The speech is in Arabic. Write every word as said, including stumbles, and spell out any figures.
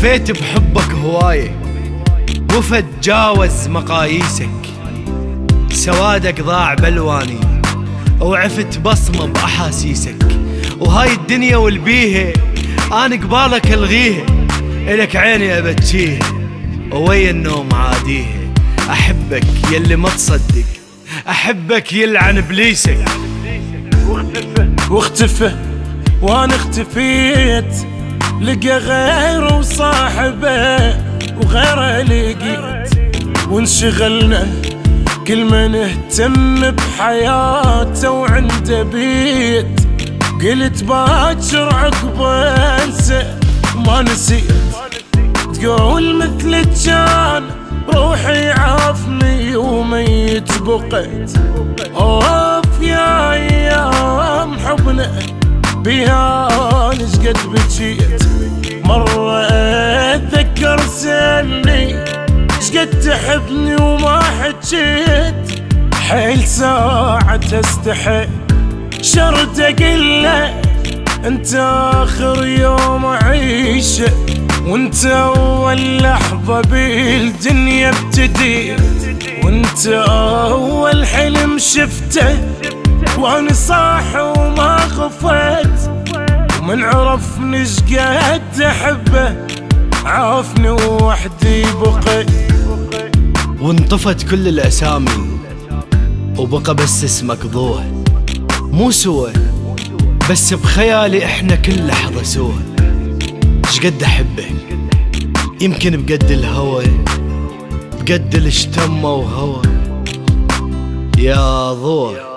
وفيت بحبك هواية وفى تجاوز مقاييسك، سوادك ضاع بلواني وعفت بصمة بأحاسيسك، وهاي الدنيا والبيها أنا قبالك ألغيها، إلك عيني أبتشيها وويا النوم عاديها. أحبك يلي ما تصدق، أحبك يلعن بليسك. واختفى واختفى وانا اختفيت، لقى غيره وصاحبه وغيره لقيت، وانشغلنا كل ما نهتم بحياته وعنده بيت. قلت باكر عقبه انسى وما نسيت، تقول مثل كان روحي عافني وميت بقيت. اوف يا ايام حبنا بيها نشقد بجيت، مرة اتذكر سني شقد تحبني وما حجيت، حيل ساعة استحي شرد اقله انت اخر يوم اعيشه، وانت اول لحظة بالدنيا ابتديت، وانت اول حلم شفته وانا صاح وما خفيت، ومن عرفني شقد احبه عافني ووحدي بقيت. وانطفت كل الاسامي وبقى بس اسمك ضوء، مو سوى بس بخيالي احنا كل لحظة سوى. شقد احبك يمكن بقد الهوى، بقد الاشتمه وهوى يا ضوء.